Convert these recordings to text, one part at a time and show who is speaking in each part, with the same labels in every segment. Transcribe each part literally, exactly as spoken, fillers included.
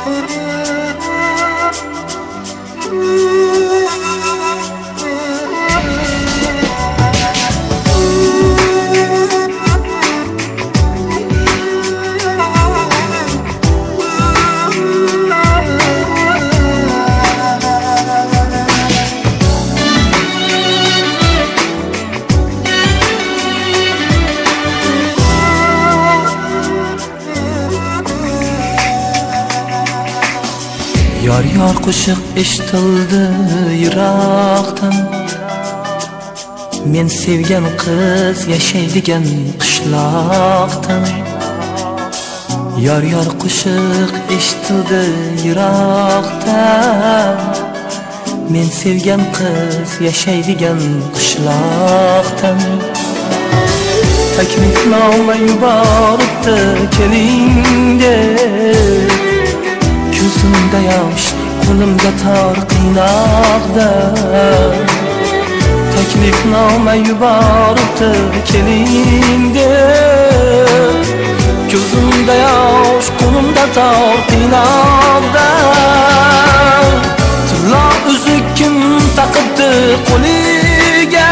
Speaker 1: Yar yar qo'shiq eshitildi yiroqdan, men sevgan qiz yashaydigan qishloqdan. Yar yar qo'shiq eshitildi yiroqdan, men sevgan qiz yashaydigan qishloqdan. Taklifnoma yuboribdi keling deb, ko'zimda yosh, qo'limda tor qiynoqda. Taklifnoma yuboribdi keling deb, ko'zimda yosh, qo'limda tor qiynoqda. Tilla uzuk kim taqibdi qo'liga,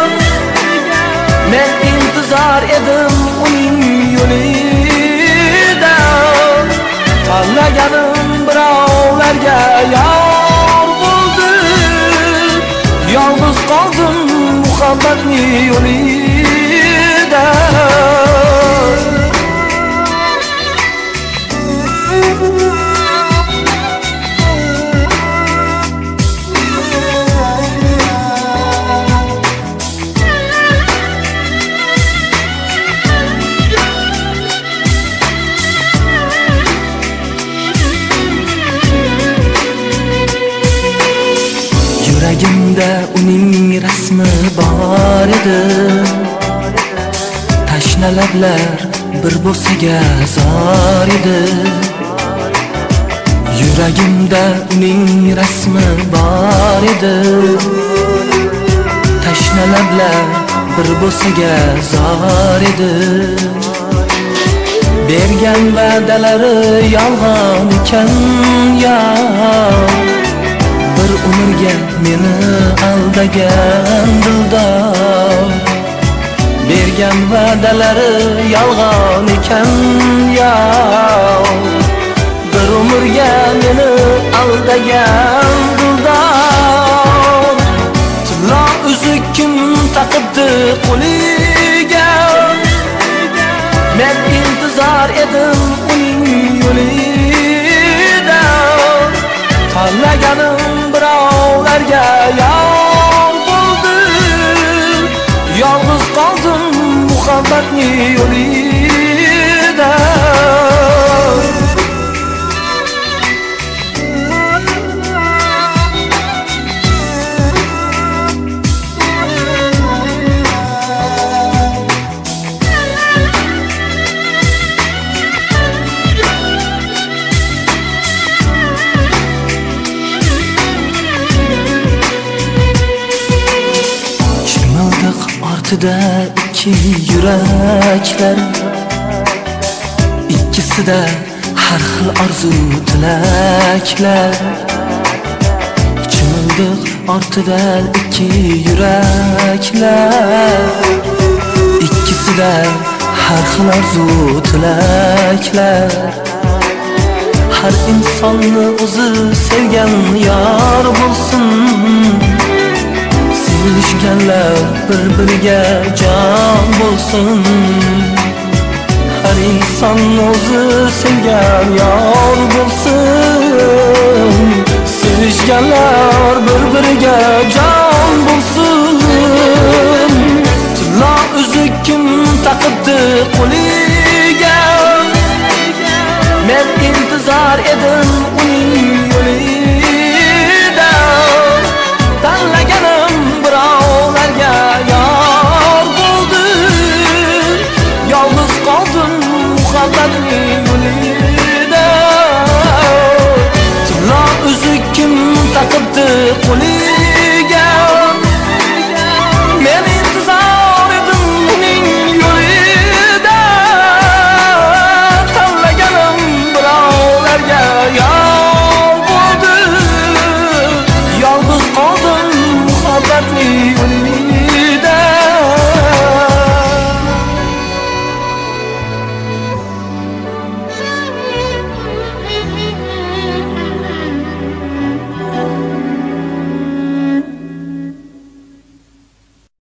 Speaker 1: men intizor edim uning yo'lida. Tanlaganim birovlarga yor bo'ldi, yolg'iz qoldim muhabbatning yo'lida. Yuragimda uning rasmi bor edi, tashna lablar bir bo'saga zor edi. Yuragimda uning rasmi bor edi, tashna lablar bir bo'saga zor edi. Bergan va'dalari yolg'on ekan ya, bir umrga meni aldagan dildor. Bergan va'dalari yolg'on ekan ya, bir umrga meni aldagan dildor. Tilla uzuk kim taqibdi qo'liga, men intizor edim uning yo'lida. Tanlaganim birovlarga yor bo'ldi, yolg'iz qoldim muhabbatning yo'lida. Ortida ikki yuraklar, ikkisida har xil orzu tilaklar. Chimildiq ortida ikki yuraklar, ikkisida har xil orzu tilaklar. Har insonni o'zi sevgan yor bo'lsin, sevishganlar bir-biriga jon bo'lsin. Har inson o'zi sevgan yor bo'lsin, sevishganlar bir-biriga jon bo'lsin. Tilla uzuk kim taqibdi qo'liga, men intizor edim uning yo'lida. Tanlaganim birovlarga yor bo'ldi, yolg'iz qoldim muhabbatning yo'lida. Tilla uzuk kim taqibdi qo'liga, men